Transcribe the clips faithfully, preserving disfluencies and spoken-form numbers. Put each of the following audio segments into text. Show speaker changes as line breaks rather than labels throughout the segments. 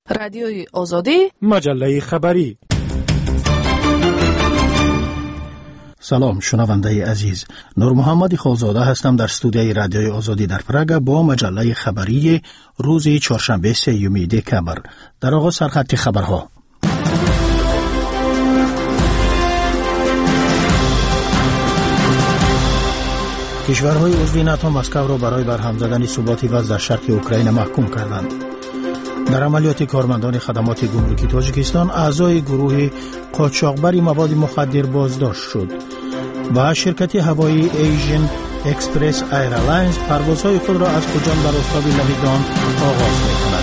رادیوی آزادی،
مجله خبری. سلام شنونده عزیز، نور محمد خالزاده هستم در استودیوی رادیوی آزادی در پراگ با مجله خبری روز چهارشنبه سوم دکامبر. در آغاز سرخط خبرها. کشورهای عضو ناتو مسکو را برای برهم زدن ثبات وضع در شرق اوکراین محکوم کردند. در عملیات کارمندان خدمات گمرکی تاجیکستان اعضای گروه قاچاقبری مواد مخدر بازداشت شد و شرکت هوایی ایژن اکسپرس ایرلاینز پروازهای خود را از خوجان به روستای لهیدان آغاز می‌کند.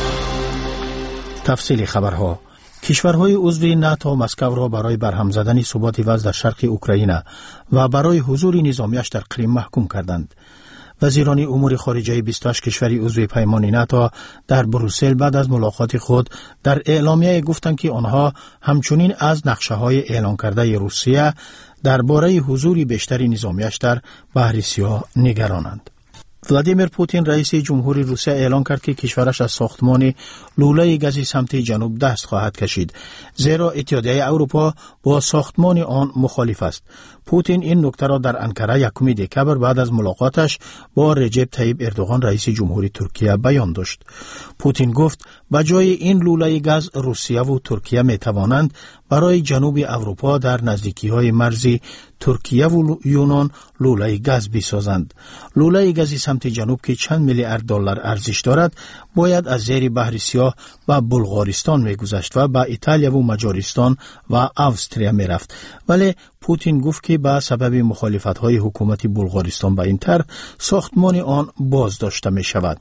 تفصیل خبرها. کشورهای عضو ناتو مسکو را برای برهم زدن ثبات وضع در شرق اوکراین و برای حضور نظامیش در کریم محکوم کردند. وزیران امور خارجه بیست و هشت کشوری عضو پیمان ناتو در بروسل بعد از ملاقات خود در اعلامیه گفتند که آنها همچنین از نقشه‌های اعلان کرده روسیه درباره حضور بیشتر نظامیش در بحر سیاه نگرانند. ولادیمیر پوتین رئیس جمهوری روسیه اعلان کرد که کشورش از ساختمان لوله گازی سمت جنوب دست خواهد کشید، زیرا اتحادیه اروپا با ساختمان آن مخالف است. پوتین این نکته را در انکره یکم دکامبر بعد از ملاقاتش با رجب طیب اردوغان رئیس جمهوری ترکیه بیان داشت. پوتین گفت به جای این لوله گاز روسیه و ترکیه می توانند برای جنوب اروپا در نزدیکی‌های مرزی ترکیه و یونان لوله گاز بسازند. لوله گازی سمت جنوب که چند میلیارد دلار ارزش دارد باید از زیر بحر سیاه به بلغارستان می‌گذشت و به ایتالیا و مجارستان و استریا می‌رفت، ولی پوتین گفت که به سبب مخالفت‌های حکومت بلغارستان به این طرح ساختمان آن بازداشته می‌شود.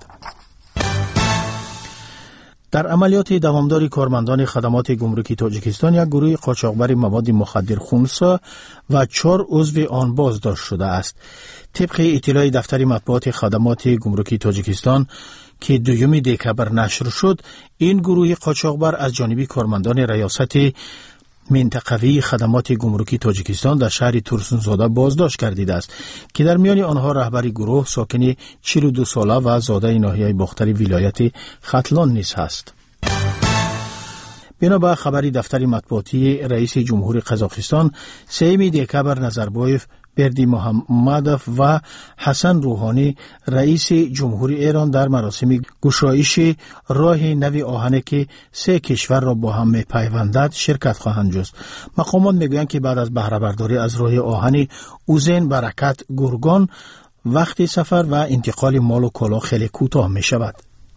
در عملیات دوامدار کارمندان خدمات گمرکی تاجیکستان یک گروه قاچاقبر مواد مخدر خونسا و چهار عضو آن بازداشت شده است. طبق اطلاع دفتر مطبوعات خدمات گمرکی تاجیکستان که دوم دکامبر نشر شد، این گروه قاچاقبر از جانب کارمندان ریاست منطقوی خدمات گمرکی تاجیکستان در شهر تورسونزاده بازداشت گردیده است که در میان آنها رهبر گروه ساکن چهل و دو ساله و زاده ناحیه باختر ولایت ختلان نیز است. بنا به خبری دفتر مطبوعاتی رئیس جمهوری قزاقستان، سوم دکامبر نظربایف، بردی محمدوف و حسن روحانی رئیس جمهوری ایران در مراسم گشایش راه نوی آهنی که سه کشور را با هم می‌پیوندد شرکت خواهند جست. مقامات میگویند که بعد از بهره برداری از راه آهنی اوزین برکت گرگان، وقت سفر و انتقال مال و کالا خیلی کوتاه می‌شود.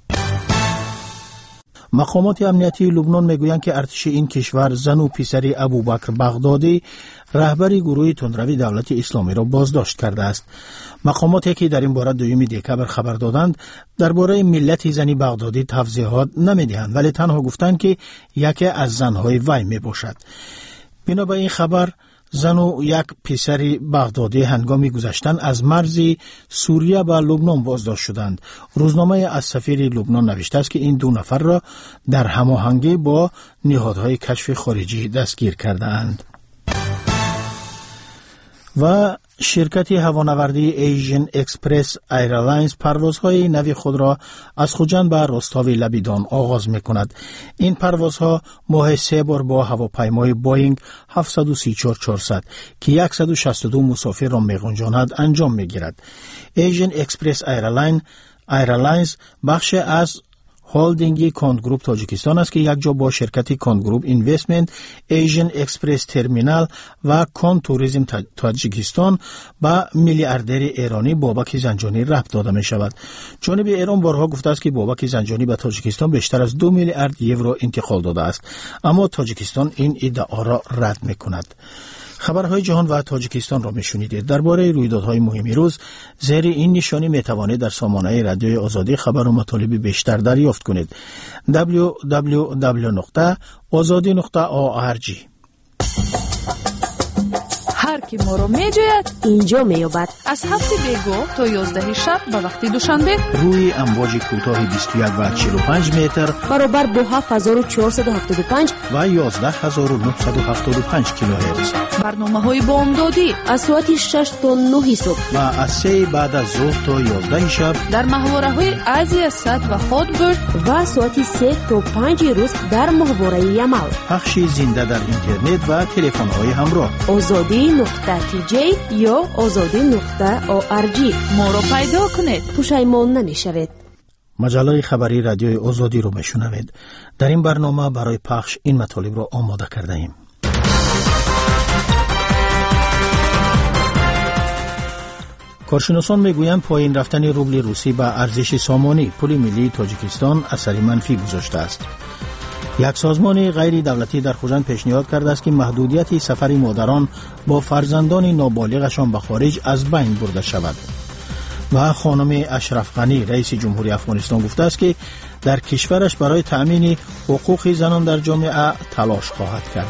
مقامات امنیتی لبنان میگویند که ارتش این کشور زن و پسر ابوبکر بغدادی رهبر گروه تندروی دولت اسلامی را بازداشت کرده است. مقاماتی که در این باره دوم دکامبر خبر دادند درباره ملت زنی بغدادی توضیحات نمیدهند، ولی تنها گفتند که یکی از زنهای وی می باشد. بنا به این خبر زن و یک پسر بغدادی هنگامی گذشتن از مرز سوریه به لبنان بازداشت شدند. روزنامه از سفیر لبنان نوشته است که این دو نفر را در هماهنگی با نهادهای کشف خارجی دستگیر کردند. و شرکت هوانوردی ایژن اکسپرس ایرلاینز پروازهای نوی خود را از خوجان به روستای لهیدان آغاز می‌کند. این پروازها ماه سه بار با هواپیمای بوئینگ هفتصد و سی و چهار چهارصد که صد و شصت و دو مسافر را می‌گنجاند انجام می‌گیرد. ایژن اکسپرس ایرلاین ایرلاینز بخش از هولدینگی کاند گروپ تاجیکستان است که یک جا با شرکت کاند گروپ اینوستمنت، ایژن اکسپرس ترمینال و کاند توریسم تاجیکستان با میلیاردر ایرانی بابک زنجانی ربط داده می شود. جانب ایران بارها گفته است که بابک زنجانی به تاجیکستان بیشتر از دو میلیارد یورو انتقال داده است، اما تاجیکستان این ادعا را رد می کند. خبرهای جهان و تاجیکستان را میشنیدید. درباره رویدادهای مهم روز زیر این نشانی میتوانید در سامانه رادیوی آزادی خبر و مطالب بیشتر دریافت کنید. دبلیو دبلیو دبلیو نقطه آزادی نقطه او آر جی.
هر کی ما رو میجوید
اینجا میابد.
از هفت بیگاه تا یازده شب به وقت دوشنبه
روی امواج کوتاه بیست و یک و چهل و پنج متر
برابر با هفت هزار و چهارصد و هفتاد و پنج
و یازده هزار و نهصد و هفتاد و پنج کیلوهرتز.
برنامه های بامدادی
از ساعت شش تا نه صبح
و از سه بعد از ظهر تا یازده شب
در محوره های ازی صد و هادبرد
و ساعت سه تا پنج روز در محوره یمل.
پخش زنده در اینترنت و تلفن های همراه.
آزادی نقطه تی جی یا آزادی نقطه او ار جی.
ما رو پیدا کنید،
پشیمان نمیشوید.
مجله خبری رادیوی آزادی رو میشنوید. در این برنامه برای پخش این مطالب رو آماده کرده ایم. کارشناسان میگویند پایین رفتن روبل روسی به ارزش سامانی پول ملی تاجیکستان اثری منفی گذاشته است. یک سازمان غیر دولتی در خوزند پیشنهاد کرده است که محدودیت سفر مادران با فرزندان نابالغشان به خارج از بین برده شود. و خانم اشرف غنی رئیس جمهوری افغانستان گفته است که در کشورش برای تأمین حقوق زنان در جامعه تلاش خواهد کرد.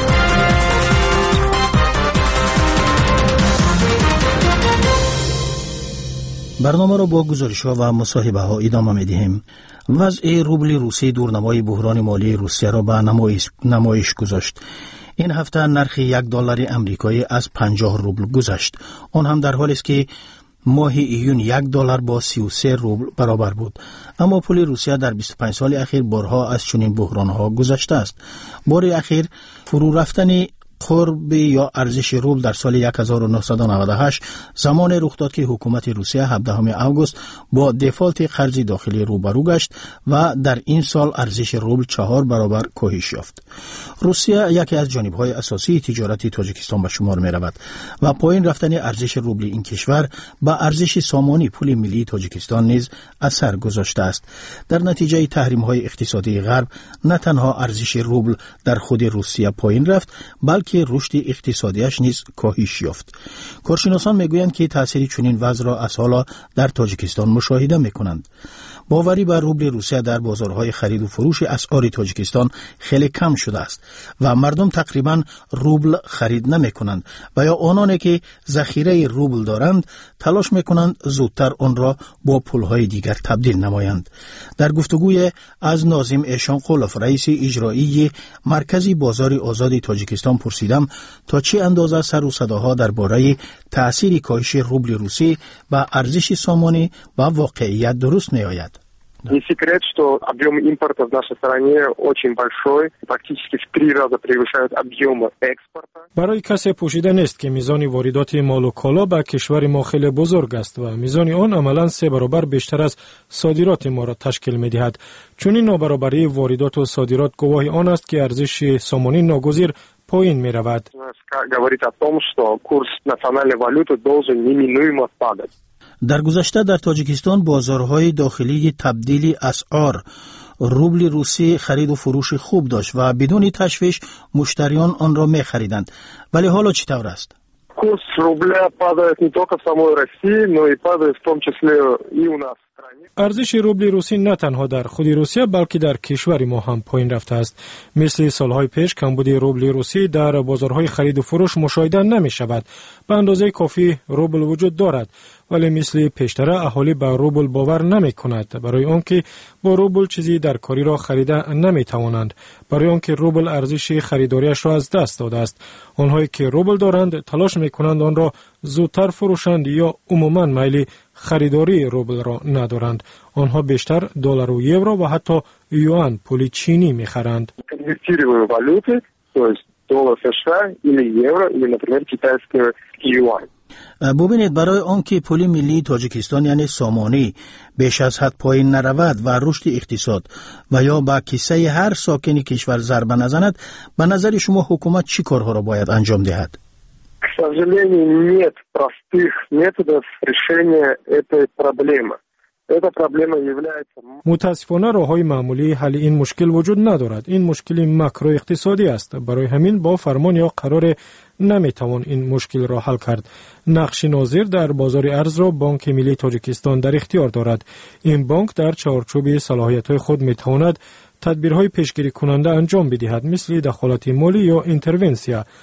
برنامه را با گزارش‌ها و مصاحبه‌ها ادامه می‌دهیم. وضع روبل روسی دورنمای بحران مالی روسیه را به نمایش, نمایش گذاشت. این هفته نرخ یک دلار امریکایی از پنجاه روبل گذشت. آن هم در حالی است که ماه ایون یک دلار با سی و سه روبل برابر بود. اما پول روسیه در بیست و پنج سال اخیر بارها از چنین بحران‌ها گذشته است. بار اخیر فرو رفتن قرب یا ارزش روبل در سال هزار و نهصد و نود و هشت زمان رخ داد که حکومت روسیه هفدهم آگوست با دفالت قرض داخلی روبرو گشت و در این سال ارزش روبل چهار برابر کاهش یافت. روسیه یکی از جانب‌های اساسی تجارت تاجیکستان به شمار می‌رود و پایین رفتن ارزش روبل این کشور به ارزش سامانی پول ملی تاجیکستان نیز اثر گذاشته است. در نتیجه تحریم‌های اقتصادی غرب نه تنها ارزش روبل در خود روسیه پایین رفت بلکه که رشد اقتصادیش نیز کاهش یافت. کارشناسان میگویند که تأثیر چنین وضع را از حالا در تاجیکستان مشاهده میکنند. باوری بر روبل روسیه در بازارهای خرید و فروش اسعار تاجیکستان خیلی کم شده است و مردم تقریبا روبل خرید نمی کنند و یا آنانی که ذخیره روبل دارند تلاش می کنند زودتر آن را با پولهای دیگر تبدیل نمایند. در گفتگوی از ناظم ایشان قولف رئیس اجرایی مرکزی بازار آزاد تاجیکستان پرسیدم تا چه اندازه سر و صداها درباره تأثیر کاهش روبل روسی به ارزش سامانی و واقعیت درست می آید.
Не секрет, что объем импорта в нашей стране очень большой, практически в три раза превышают объемы экспорта.
برای کسی پوشیده نیست که میزان واردات مال و کالا به کشور ما خیلی بزرگ است و میزان آن عملاً سه برابر بیشتر از صادرات ما را تشکیل می‌دهد. چون این نابرابری واردات و صادرات گواهی آن است که ارزش سامانی ناگزیر پایین می‌رود.
Говорит о том, что курс национальной валюты должен неминуемо падать.
در گذشته در تاجیکستان بازارهای داخلی تبدیل اسعار روبل روسی خرید و فروش خوب داشت و بدون تشویش مشتریان آن را می خریدند. ولی حالا چطور است؟
Курс рубля падает не только в самой России, но и падает в том числе и у нас.
ارزش روبل روسی نه تنها در خود روسیه بلکه در کشور ما هم پایین رفته است. مثل سالهای پیش کمبود روبل روسی در بازارهای خرید و فروش مشاهده نمی شود. به اندازه کافی روبل وجود دارد ولی مثل پیشتر اهالی به روبل باور نمی کند برای آنکه با روبل چیزی در کاری را خریده نمی توانند، برای آنکه روبل ارزش خریداریش را از دست داده است. آنهایی که روبل دارند تلاش می کنند آن را زودتر فروشند یا عموما میل خریداری روبل را ندارند. آنها بیشتر دلار و یورو و حتی یوان پول چینی می‌خرند.
Конвертируемые валюты, то есть доллар США или евро или, например, китайская юань.
ببینید برای آنکه پول ملی تاجیکستان یعنی سامانی بیش از حد پایین نرود و رشد اقتصاد و یا به کیسه هر ساکن کشور ضربه نزند، به نظر شما حکومت چی کارها را باید انجام دهد؟
К сожалению, нет простых методов решения этой проблемы. Эта проблема является...
متاسفانه راههای معمولی حل این مشکل وجود ندارد. این مشکل ماکرو اقتصادی است. برای همین با فرمان یا قرار نمیتوان این مشکل را حل کرد. نقش ناظر در بازار ارز را بانک ملی تاجیکستان در اختیار دارد. این بانک در چارچوب صلاحیت‌های خود میتواند تدبیرهای پیشگیری کننده انجام بدهد، مثل دخالت مالی یا اینترونسیا. و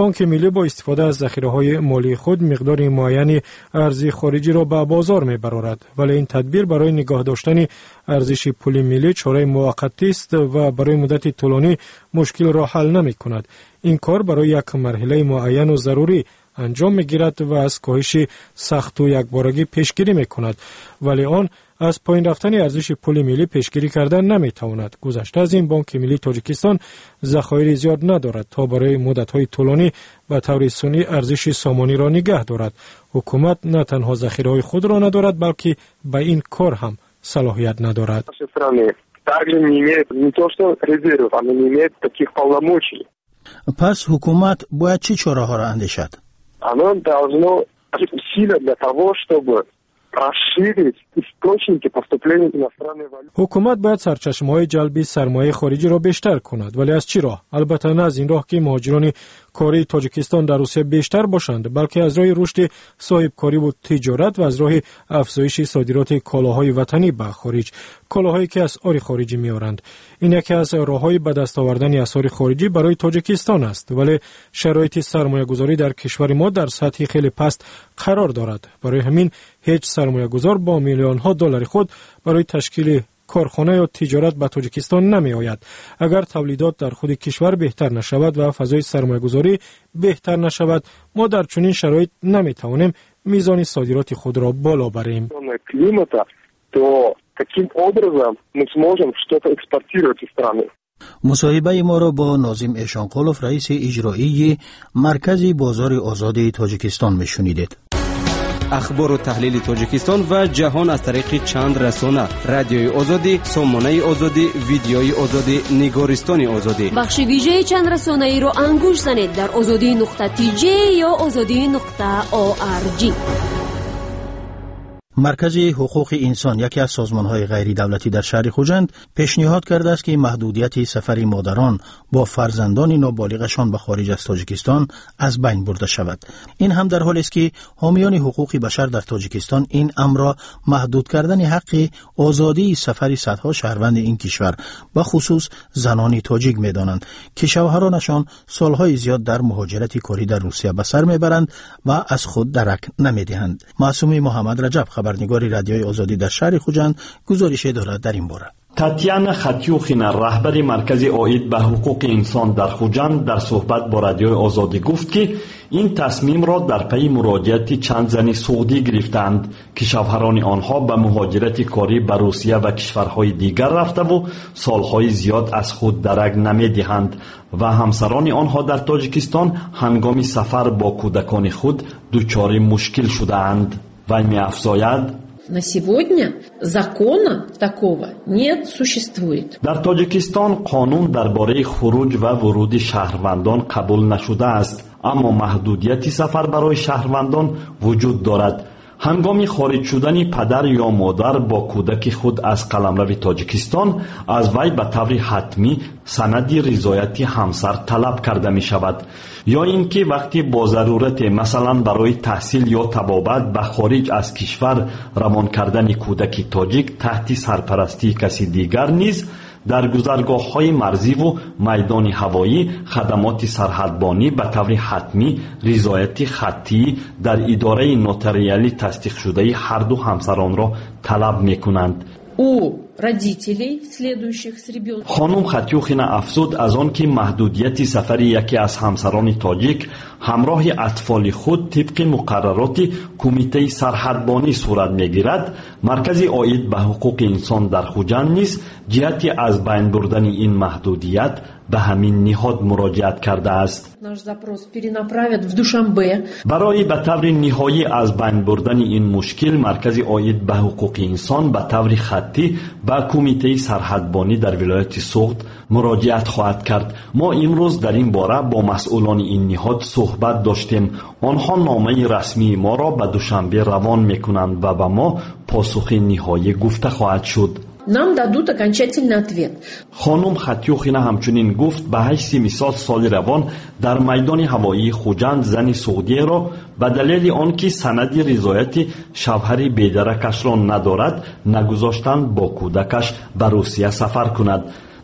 بانک ملی با استفاده از ذخیره‌های مالی خود مقدار معینی ارز خارجی را به بازار می‌برارد، ولی این تدبیر برای نگاه داشتن ارزش پول ملی چاره موقتی است و برای مدت طولانی مشکل را حل نمی‌کند. این کار برای یک مرحله معین و ضروری انجام می‌گیرد و از کاهش سخت و یکبارگی پیشگیری می‌کند، ولی آن از پایین رفتن ارزش پول ملی پیشگیری کردن نمی‌تواند. گذشته از این بانک ملی تاجیکستان ذخایر زیاد ندارد تا برای مدت‌های طولانی به طور سنی ارزش سامانی را نگه دارد. حکومت نه تنها ذخیره‌های خود را ندارد بلکه به این کار هم صلاحیت ندارد.
پس حکومت باید چه چاره‌ها را اندیشد؟
Оно должно усилия для того, чтобы расширить источники поступления иностранной валюты.
حکومت باید سرچشمه‌های جلب سرمایه خارجی را بیشتر کند، ولی از چی راه؟ البته نه از این راه که مهاجران کاری تاجیکستان در روسیه بیشتر باشند، بلکه از راه رشد صاحبکاری و تجارت و از راه افزایش صادرات کالاهای وطنی به خارج، کالاهایی که اسعار خارجی می‌آورند. این یکی از راه‌های به دست آوردن اسعار خارجی برای تاجیکستان است، ولی شرایط سرمایه‌گذاری در کشور ما در سطح خیلی پست قرار دارد. برای همین هیچ سرمایه‌گذار با میلیون‌ها دلار خود برای تشکیل کارخانه یا تجارت به تاجیکستان نمی آید. اگر تولیدات در خود کشور بهتر نشود و فضای سرمایه‌گذاری بهتر نشود، ما در چنین شرایط نمی توانیم میزان صادرات خود را بالا بریم.
مصاحبه ما را با ناظم ایشانقولوف رئیس اجرایی مرکز بازار آزاد تاجیکستان میشنیدید.
اخبار و تحلیل تاجیکستان و جهان از طریق چند رسانه: رادیوی آزادی، سامانه آزادی، ویدیوی آزادی، نگارستان آزادی.
بخش ویژه چند رسانه ای را انگوش زنید در آزادی نقطه تی جی یا آزادی نقطه او آر جی.
مرکز حقوق انسان، یکی از سازمان‌های غیر دولتی در شهر خوجند، پیشنهاد کرده است که محدودیت سفر مادران با فرزندان نابالغشان به خارج از تاجیکستان از بین برده شود. این هم در حالی است که حامیان حقوق بشر در تاجیکستان این امر را محدود کردن حق آزادی سفر صدها شهروند این کشور به خصوص زنان تاجیک می‌دانند که شوهرانشان سالهای زیاد در مهاجرت کاری در روسیه به سر می‌برند و از خود درک نمی‌دهند. معصوم محمد رجب، خبرنگار رادیوی آزادی در شهر خوجند، گزارش دارد در این باره.
تاتیانا خطیوخینا، رهبر مرکز عاید به حقوق انسان در خوجند، در صحبت با رادیوی آزادی گفت که این تصمیم را در پی مراجعت چند زن سعودی گرفتند که شوهران آنها به مهاجرت کاری به روسیه و کشورهای دیگر رفته و سالهای زیاد از خود درک نمی‌دهند و همسران آنها در تاجیکستان هنگام سفر با کودکان خود دچار مشکل شده‌اند. و می‌افزاید
На сегодня закона такого не существует.
در تاجیکستان قانون درباره خروج و ورود شهروندان قبول نشده است، اما محدودیت سفر برای شهروندان وجود دارد. هنگام خارج شدن پدر یا مادر با کودک خود از قلمرو تاجیکستان، از وی به طور حتمی سند رضایت همسر طلب کرده می شود، یا اینکه وقتی با ضرورت مثلا برای تحصیل یا طبابت به خارج از کشور روان کردن کودک تاجیک تحت سرپرستی کسی دیگر نیز در گذرگاه‌های مرزی و میدان هوایی خدمات سرحدبانی به طور حتمی رضایت خطی در اداره نوتاریالی تصدیق شده هر دو همسران را طلب می‌کنند.
او родителей следующих с ребенком.
خانم خطیوخینا افزود از آن که محدودیت سفر یکی از همسران تاجیک همراه اطفال خود طبق مقررات کمیته سرحدبانی صورت میگیرد، مرکز عاید به حقوق انسان در خوجند نیز جهت از بین بردن این محدودیت به همین نهاد مراجعت کرده است.
Наш запрос перенаправят в Душанбе.
برای به طور نهایی از بین بردن این مشکل، مرکز عاید به حقوق انسان به طور خطی به کمیته سرحدبانی در ولایت سوخت مراجعت خواهد کرد. ما امروز در این باره با مسئولان این نهاد صحبت داشتیم. آنها نامه رسمی ما را به دوشنبه روان میکنند و به ما پاسخ نهایی گفته خواهد شد.
Нам дадут окончательный ответ.
خانم خطیوخینا همچنین گفت به حیث مثال سال روان در میدان هوایی خوجند زن سعودی را به دلیل آنکه سند رضایت شوهر بیدرکش را ندارد نگذاشتند با کودکش به روسیه سفر کند.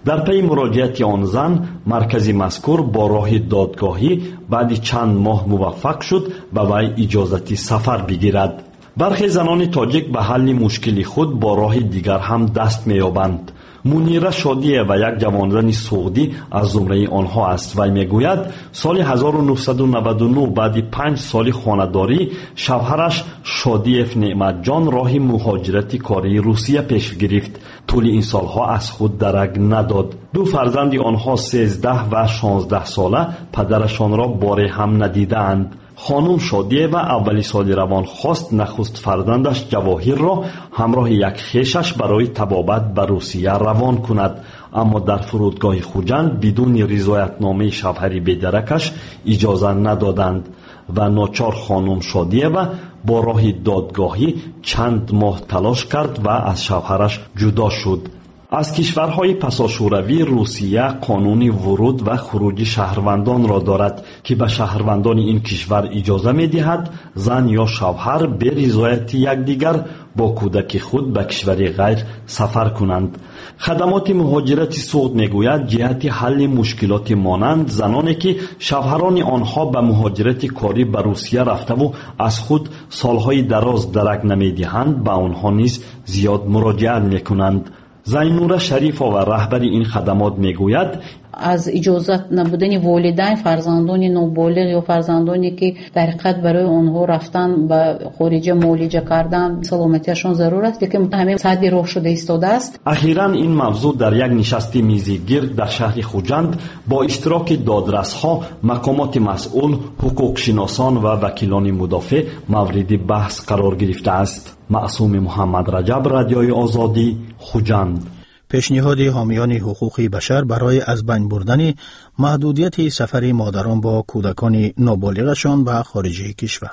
در پی مراجعت آن زن، مرکز مذکور با راه دادگاهی بعد چند ماه موفق شد به وی اجازت سفر بگیرد. برخی زنان تاجیک به حل مشکل خود با راه دیگر هم دست می‌یابند. منیره شادیه و یک جوانزن سعودی از زمره آنها است. وی میگوید سال هزار و نهصد و نود و نه بعد پنج سال خانه‌داری شوهرش شادیف نعمت جان راه مهاجرت کاری روسیه پیش گرفت. طول این سالها از خود درک نداد. دو فرزند آنها سیزده و شانزده ساله پدرشان را باره هم ندیدند. خانم شادیه و اولی سال روان خواست نخست فرزندش جواهر را همراه یک خویشش برای طبابت به روسیه روان کند، اما در فرودگاه خوجند بدون رضایتنامه شوهر بیدرکش اجازه ندادند و ناچار خانم شادیه و با راه دادگاهی چند ماه تلاش کرد و از شوهرش جدا شد. از کشورهای پساشوروی روسیه قانون ورود و خروج شهروندان را دارد که به شهروندان این کشور اجازه می دهد زن یا شوهر به رضایت یکدیگر با کودک خود به کشور غیر سفر کنند. خدمات مهاجرت سعود میگوید جهت حل مشکلات مانند زنانی که شوهران آنها به مهاجرت کاری به روسیه رفته و از خود سالهای دراز درک نمیدهند به آنها نیز زیاد مراجعه میکنند. زینور شریفه و رهبر این خدمات میگوید
از اجازت نبودن والدین فرزندان نوبالغ یا فرزندانی که در حقیقت برای آنها رفتن به خارج معالجه کردن سلامتیشان ضرور است که همه صد راه شده ایستاده است.
اخیراً این موضوع در یک نشست میزی گرد در شهر خوجند با اشتراک دادرس‌ها، مقامات مسئول، حقوق شناسان و وکیلان مدافع مورد بحث قرار گرفته است. معصوم محمد رجب، رادیوی آزادی، خوجند.
پیشنهاد حامیان حقوق بشر برای از بین بردن محدودیت سفر مادران با کودکان نابالغشان به خارج کشور.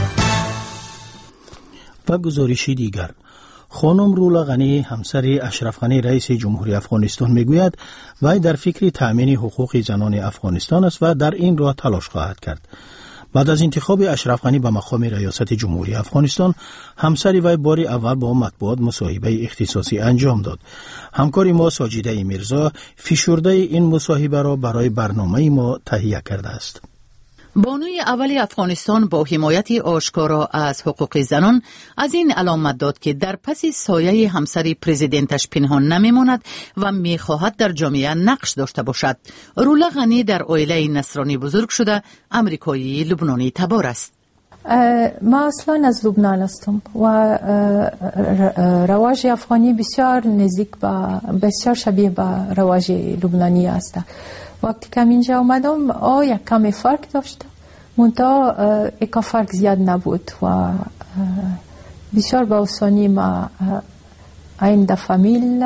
و گزارشی دیگر، خانم رولا غنی همسر اشرف غنی رئیس جمهوری افغانستان میگوید وی در فکر تأمین حقوق زنان افغانستان است و در این راه تلاش خواهد کرد. بعد از انتخاب اشرف غنی به مقام ریاست جمهوری افغانستان، همسر وی بار اول با مطبوعات مصاحبه اختصاصی انجام داد. همکار ما ساجیده میرزا فشرده این مصاحبه را برای برنامه ما تهیه کرده است.
بانوی اول افغانستان با حمایت آشکارا از حقوق زنان از این علامت داد که در پس سایه همسر پرزیدنتش پنهان نمیماند و میخواهد در جامعه نقش داشته باشد. رولا غنی در عائله نصرانی بزرگ شده، امریکایی لبنانی تبار است.
ما اصلا از لبنان هستم و رواج افغانی بسیار نزدیک با بسیار شبیه به رواج لبنانی است. وقتی که اینجا اومدم آه یک کمی فرق داشت، منتها اکا فرق زیاد نبود و بسیار با آسانی ما این در فامیل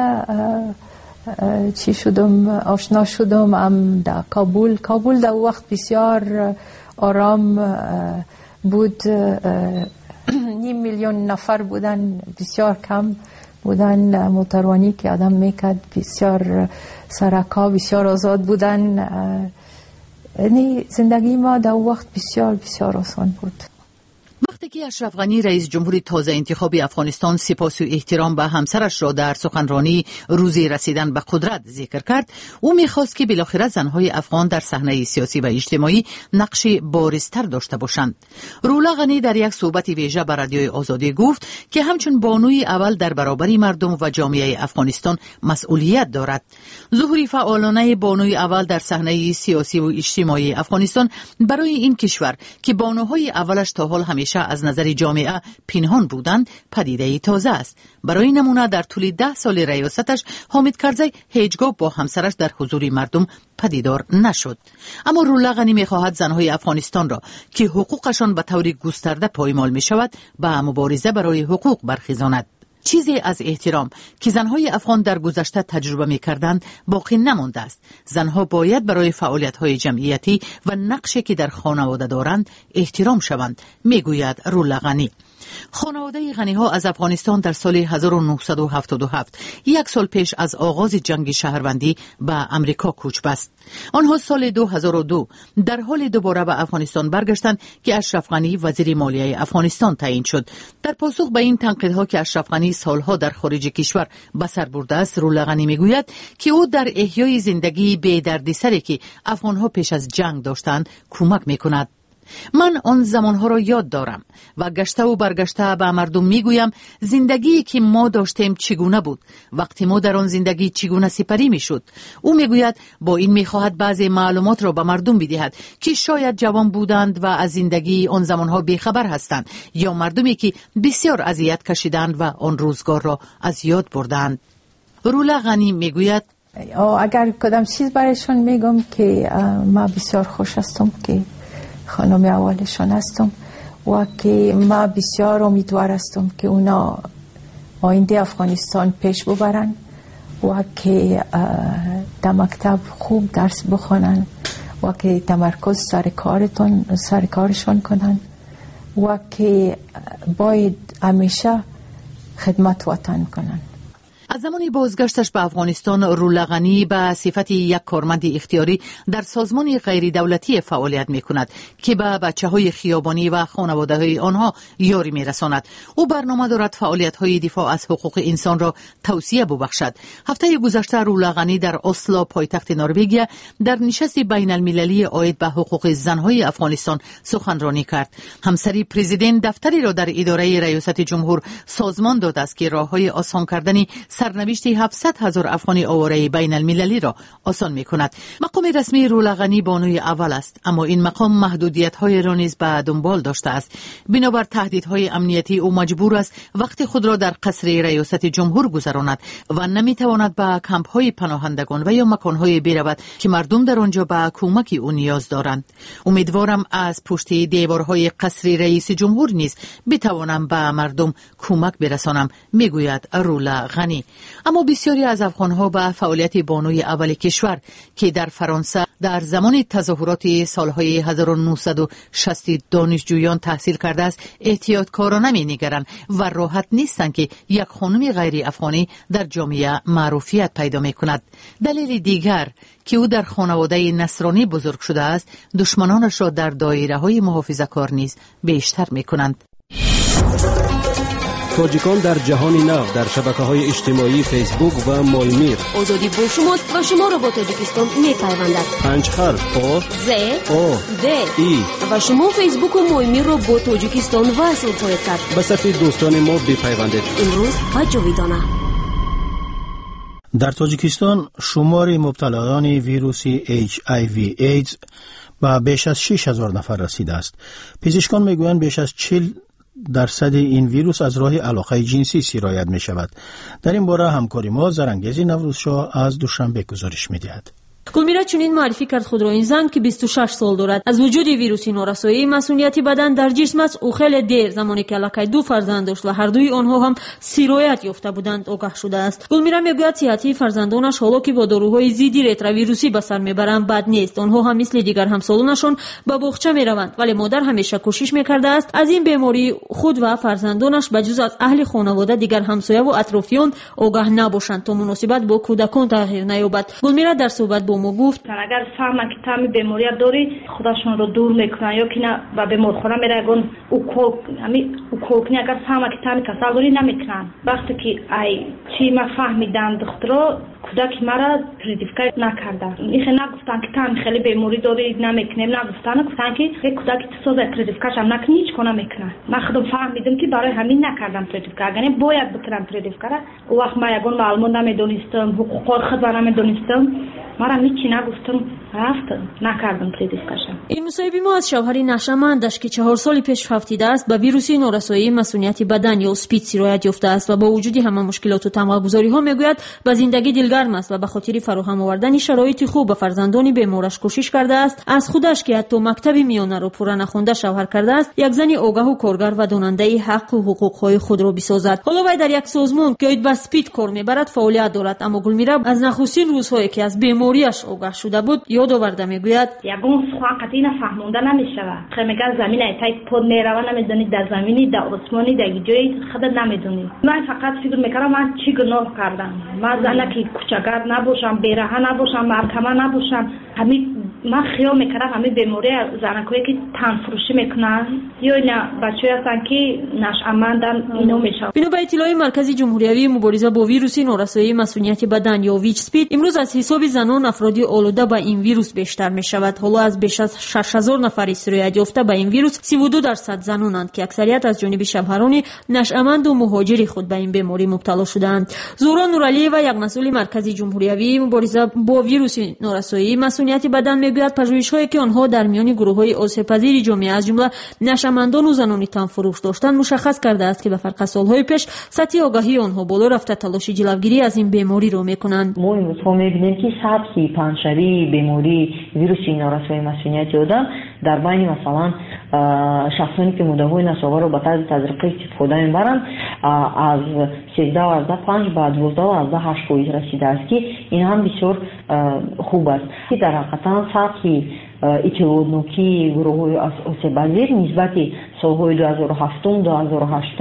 چی شدم آشنا شدم. هم در کابل کابل در وقت بسیار آرام بود، نیم میلیون نفر بودن، بسیار کم بودن، موتروانی که آدم میکرد، بسیار سرکا، بسیار آزاد بودن. یعنی زندگی ما در وقت بسیار بسیار آسان بود.
وقتی که اشرف غنی رئیس جمهوری تازه انتخاب افغانستان سپاس و احترام به همسرش را در سخنرانی روزی رسیدن به قدرت ذکر کرد، او می‌خواست که بالاخره زنهای افغان در صحنه سیاسی و اجتماعی نقش بارزتر داشته باشند. رولا غنی در یک صحبت ویژه به رادیوی آزادی گفت که همچون بانوی اول در برابر مردم و جامعه افغانستان مسئولیت دارد. ظهور فعالانه بانوی اول در صحنه سیاسی و اجتماعی افغانستان برای این کشور که بانوهای اولش تا حال همیشه از نظر جامعه پنهان بودند پدیده تازه است. برای نمونه در طول ده سال ریاستش حامد کرزی هیچگاه با همسرش در حضور مردم پدیدار نشد. اما رولا غنی می‌خواهد زنهای افغانستان را که حقوقشان به طور گسترده پایمال می‌شود به مبارزه برای حقوق برخیزاند. چیزی از احترام که زنهای افغان در گذشته تجربه می‌کردند باقی نمانده است. زنها باید برای فعالیت‌های جمعیتی و نقشی که در خانواده دارند احترام شوند، میگوید رولا غنی. خانواده غنی‌ها از افغانستان در سال هزار و نهصد و هفتاد و هفت، یک سال پیش از آغاز جنگ شهروندی، به امریکا کوچ بست. آنها سال دو هزار و دو در حال دوباره به افغانستان برگشتند که اشرف غنی وزیر مالیه افغانستان تعیین شد. در پاسخ به این تنقیدها که اشرف غنی سالها در خارج کشور به سر برده است، رولا غنی میگوید که او در احیای زندگی بی دردسری که افغانها پیش از جنگ داشتند کمک میکند. من آن زمانها را یاد دارم و گشته و برگشته به مردم میگویم زندگی که ما داشتیم چگونه بود، وقتی ما در آن زندگی چگونه سپری میشد. او میگوید با این میخواهد بعضی معلومات را به مردم بدهد که شاید جوان بودند و از زندگی آن زمانها بیخبر هستند، یا مردمی که بسیار اذیت کشیدند و آن روزگار را از یاد بردند. رولا غنی میگوید
اگر کدام چیز برایشان میگم که ما بسیار خوش هستم که خانم اولشان هستم و که ما بسیار امیدوار هستم که اونا آینده افغانستان پیش ببرن و که در مکتب خوب درس بخونن و که تمرکز سر کارتون سر کارشان کنن و که باید همیشه خدمت وطن کنن.
از زمان بازگشتش به افغانستان، رولا غنی به صفت یک کارمند اختیاری در سازمان غیر دولتی فعالیت می کند که به بچه های خیابانی و خانواده های آنها یاری می رساند. او برنامه دارد فعالیت های دفاع از حقوق انسان را توسعه ببخشد. هفته گذشته رولا غنی در اسلو، پایتخت نروژ، در نشست بین المللی عاید به حقوق زنهای افغانستان سخنرانی کرد. همسری پرزیدنت دفتری را در اداره ریاست جمهور سازمان داد است که راههای آسان کردن سرنوشت هفتصد هزار افغانی آواره بین المللی را آسان می کند. مقام رسمی رولا غنی بانوی اول است، اما این مقام محدودیت های را نیز به دنبال داشته است. بنابر تهدیدهای امنیتی او مجبور است وقت خود را در قصر ریاست جمهور گذراند و نمی تواند به کمپ های پناهندگان و یا مکان های برود که مردم در آنجا به کمک او نیاز دارند. امیدوارم از پشت دیوارهای قصر رئیس جمهور نیز بتوانم به مردم کمک برسانم، میگوید رولا غنی. اما بسیاری از افغانها به فعالیت بانوی اول کشور که در فرانسه در زمان تظاهرات سالهای هزار و نهصد و شصت دانشجویان تحصیل کرده است احتیاطکارانه می‌نگرند و راحت نیستند که یک خانم غیر افغانی در جامعه معروفیت پیدا می‌کند. دلیل دیگر که او در خانواده نصرانی بزرگ شده است، دشمنانش را در دایره‌های محافظه‌کار نیز بیشتر می‌کنند.
تاجیکان در جهان نو در شبکه‌های اجتماعی فیسبوک و مایمیر.
آزادی با شماست و شما را با تاجیکستان می‌پیوندد.
پنج حرف آ
ز
او
د
ای
و شما فیسبوک و مایمیر را با تاجیکستان وصل خواهید کرد.
به صف دوستان ما بپیوندید.
امروز و جاویدانه.
در تاجیکستان شمار مبتلایان ویروس اچ آی وی ایدز به بیش از شش هزار نفر رسیده است. پزشکان میگویند بیش از چهل درصد این ویروس از راه علاقه جنسی سرایت می شود. در این باره همکاری ما زرنگیزی نوروزشاه از دوشنبه گزارش می دهد.
گلمیرا چنین معرفی کرد خود را این زن که بیست و شش سال دارد. از وجود ویروس نارسایی مسئولیتی بدن در جسم است. او خیلی دیر زمانی که علاقه دو فرزند داشت و هر دوی آنها هم سرایت یافته بودند آگاه شده است. گلمیرا میگوید صحتی فرزندانش حالا که با داروهای ضد رتروویروسی به سر میبرند بد نیست. آنها هم مثل دیگر همسالانشان به باغچه میروند، ولی مادر همیشه کوشش میکرده است از این بیماری خود و فرزندانش به جز از اهل خانواده دیگر همسایه و اطرافیان آگاه نباشند تا مناسبت با کودکان تغییر نیابد. گلمیرا در صحبت با ما گفت
اگر فهمن که تمی بیماری داری خودشون رو دور میکنن یا که نه و بیمار خونه میره اگه او کوک همی او کوکنی اگر فهمن که تمی کسل داری نمیکنن. وقتی که ای چی ما فهمیدن دخترها کودک مرا پردیفکای نکرده. میخه نگفتن که تمی خیلی بیماری داری نمیکنیم، نگفتن گفتن که یک کودک تو سوز پردیفکاش هم نکنی هیچ کنه میکنه. من خودم فهمیدم که برای همین نکردم پردیفکا. اگر باید بکنم پردیفکا را او وقت ما یگون معلومات نمیدونستم، حقوق خود نمیدونستم، مرا میچی نگفتم رفتم نکردم پردیفکاشم.
این مصاحبه ما از شوهر نشمندش که چهار سال پیش هفتیده است با ویروس نارسایی مسئولیت بدن یا اسپید سرایت یافته است و با وجود همه مشکلات و تمایل‌گذاری ها میگوید با زندگی دلگرم است و به خاطر فراهم آوردن شرایط خوب به فرزندان بیمارش کوشش کرده است. از خودش که حتی مکتب میانه را پورا نخونده شوهر کرده است، یک زن آگاه و کارگر و داننده حق و حقوق‌های خود را بسازد. حالا وی در یک سازمان که با اسپید کار میبرد فعالیت دارد. اما گلمیرا از نخستین روزهایی که از بیماری بیماریش آگاه شده بود یاد آورده میگوید
یگون سخن قطعی نفهمونده نمیشود. خیلی میگه زمین ایتای پود میروه نمیدونی در زمینی در آسمانی در جایی خود نمیدونی. من فقط فکر میکردم من چی گناه کردم. من زنه که کوچگار نباشم، بیراه نباشم، محکمه نباشم. همین من خیال میکردم همین بیماری زنکایی که تن فروشی میکنن یا نه بچه‌ای هستن که نشأمندن اینو میشه.
بنا به اطلاع مرکز جمهوری مبارزه با ویروس نورسایی مسئولیت بدن یا ویچ سپید امروز از حساب زنان افرادی آلوده به این ویروس بیشتر می شود. حالا از بیش از شش هزار نفر سرایت یافته به این ویروس سی و دو درصد زنانند که اکثریت از جانب شوهران نشأمند و مهاجر خود به این بیماری مبتلا شدند. زورا نورعلی‌یه و یک مسئول مرکز جمهوری مبارزه با ویروس نورسایی مسئولیت بدن میگوید پژوهش‌هایی که آنها در میان گروه‌های آسیب‌پذیر جامعه از جمله نشأمندان و زنان تنفروش داشتند مشخص کرده است که به فرق از سال‌های پیش سطح آگاهی آنها بالا رفته تلاش جلوگیری از این بیماری را می‌کنند.
ما امروز می‌بینیم که سطح پنجشنبه بیماری ویروس نورسایی مسئولیت آدم در بین مثلا شخصانی که مداوای نساغه را به طرز تزریقی استفاده می‌برند از سیزده و از پنج به دوازده و از هشت فیصد رسیده است که این هم بسیار خوب است که در حقیقت سطح اطلاعات‌نوکی گروه‌های آسیب‌پذیر نسبت سال‌های دو هزار و هفت دو هزار و هشت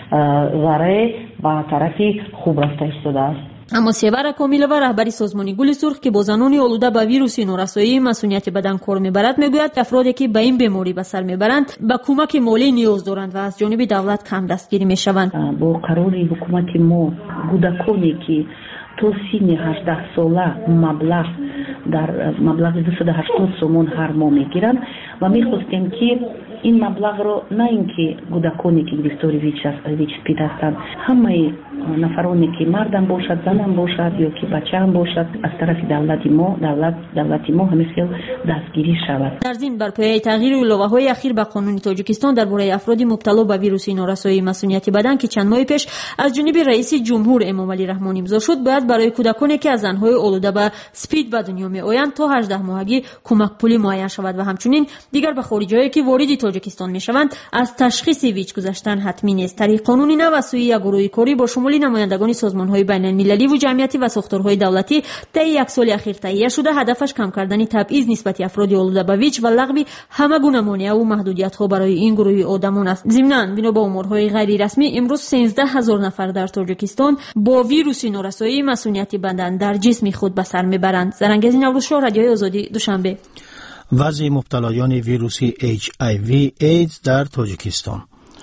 ذره به طرف خوب رفته ایستاده است.
اما سیور کامل و رهبری سازمان گل سرخ که با زنان آلوده به ویروس نورسایی مسئولیت بدن کار میبرد میگوید افرادی که به این بیماری به سر میبرند به کمک مالی نیاز دارند و از جانب دولت کم دستگیری میشوند.
با قرار حکومت ما کودکانی که تو سن هجده ساله مبلغ در مبلغ دویست و هشتاد سومون هر ماه میگیرند و میخواستیم که این مبلغ رو نه اینکه کودکانی که گرفتار ویچ سپید هستند همه نفرانی که مردم باشد زنم باشد یا که بچه هم باشد از طرف دولت ما دولت دولت ما همیشه دستگیری شود.
در ضمن بر پایه تغییر الهه‌های اخیر به قانون تاجیکستان درباره افراد مبتلا به ویروس نورسایی مسئولیت بدن که چند ماه پیش از جانب رئیس جمهور امام علی رحمانی امضا شد باید برای کودکانی که از زنهای آلوده به سپید به دنیا می آیند تا هجده ماهگی کمک پولی معین شود و همچنین دیگر به خارجی‌هایی که وارد تاجیکستان می شوند از تشخیص ویچ گذشتن حتمی نیست. طریق قانونی نو از سوی یک گروه کاری با شمول نمایندگان سازمان‌های بین‌المللی و جمعیتی و ساختارهای دولتی طی یک سال اخیر تهیه شده هدفش کم کردن تبعیض نسبت افراد آلوده به ویچ و لغو همه گونه مانع و محدودیت‌ها برای این گروه آدمان است. ضمناً بنا به آمارهای غیر رسمی امروز سیزده هزار نفر در تاجیکستان با ویروس نورسایی مسئولیت بدن در جسم خود به سر میبرند. زرنگزی نوروزشاه رادیوی آزادی دوشنبه.
وضع مبتلایان ویروس اچ آی وی ایدز در تاجیکستان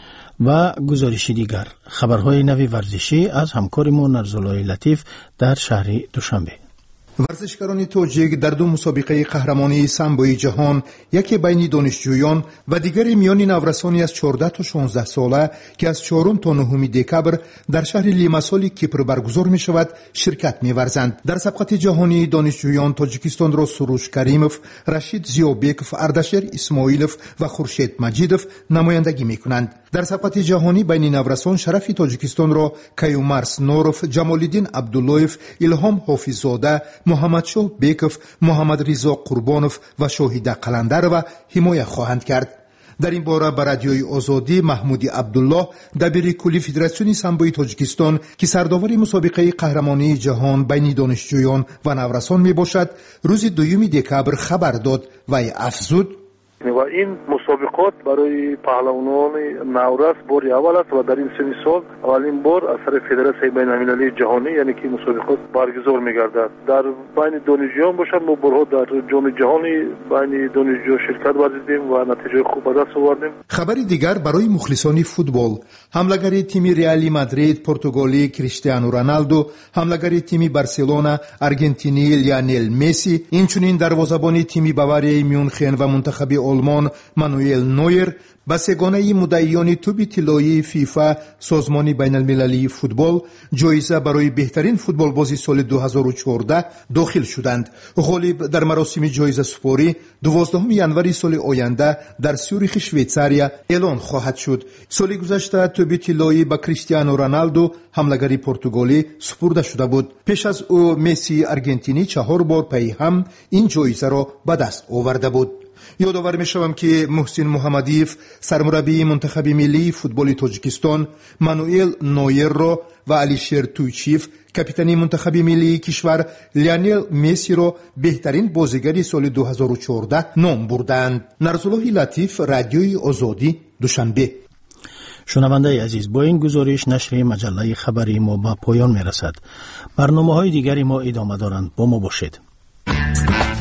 و گزارش دیگر خبرهای نوی ورزشی از همکارمون نرزالای لطیف در شهر دوشنبه.
ورزشکاران تاجیک در دو مسابقه قهرمانی سامبوی جهان یکی بین دانشجویان و دیگری میان نورسانی از چهارده تا شانزده ساله که از چهارم تا نهم دکبر در شهر لیماسول کیپر برگزار می شود شرکت می ورزند. در سبقت جهانی دانشجویان تاجیکستان را سروش کریموف، رشید زیابیکوف، اردشیر اسماعیلوف و خورشید مجیدوف نمایندگی می کنند. در سبقت جهانی بین نورسان شرف تاجیکستان را کیومارس نوروف، جمالالدین عبداللهیف، الهام حافظزاده، محمد شاه بیکوف، محمد رضا قربانوف و شاهیده قلندر و حمایت خواهند کرد. در این باره به رادیوی آزادی محمودی عبدالله دبیر کلی فدراسیون سامبوی تاجیکستان که سرداور مسابقه قهرمانی جهان بین دانشجویان و نورسان می باشد روز دوم دکبر خبر داد و افزود
و این مسابقات برای پهلوانان نورس بار اول است و در این سه سال اولین بار از طرف فدراسیون بین‌المللی جهانی یعنی که مسابقات برگزار می‌گردد. در بین دانشجویان باشد ما بارها در جام جهانی بین دانشجو شرکت ورزیدیم و نتیجه خوب به دست آوردیم.
خبری دیگر برای مخلصان فوتبال: حمله‌گر تیم ریال مادرید پرتغالی کریستیانو رونالدو، حمله‌گر تیم بارسلونا آرژانتینی لیونل مسی، اینچنین دروازه‌بان تیم باواریا میونخن و منتخب آلمان مانوئل نویر با سگانه مدعیان توپ طلایی فیفا سازمان بین المللی فوتبال جایزه برای بهترین فوتبال بازی سال دو هزار و چهارده داخل شدند. غالب در مراسم جایزه سپاری دوازدهم ژانویه سال آینده در سوریخ شویتزاریا اعلان خواهد شد. سال گذشته توپ طلایی با کریستیانو رونالدو حمله‌گر پرتغالی سپرده شده بود. پیش از او مسی آرژانتینی چهار بار پی هم این جایزه را به دست آورده بود. یادآور می‌شوم که محسن محمدیف سرمربی منتخب ملی فوتبال تاجیکستان، مانوئل نویر را و علیشیر تویچیف کاپیتان منتخب ملی کشور لیونل مسی را بهترین بازیگر سال دو هزار و چهارده نام بردند. نرسلوه لطیف، رادیوی آزادی، دوشنبه.
شنونده عزیز، با این گزارش نشر مجله خبری ما به پایان میرسد. برنامه‌های دیگری ما ادامه دارند. با ما باشید.